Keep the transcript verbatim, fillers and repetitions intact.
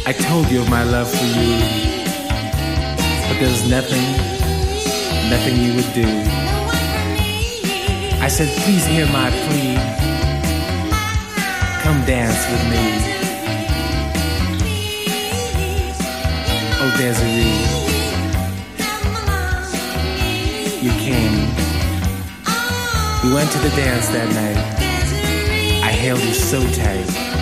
I told you of my love for you, but there was nothing, nothing you would do. I said, please hear my plea. Come dance with me. Oh, Desiree, you came. We went to the dance that night. I held you so tight.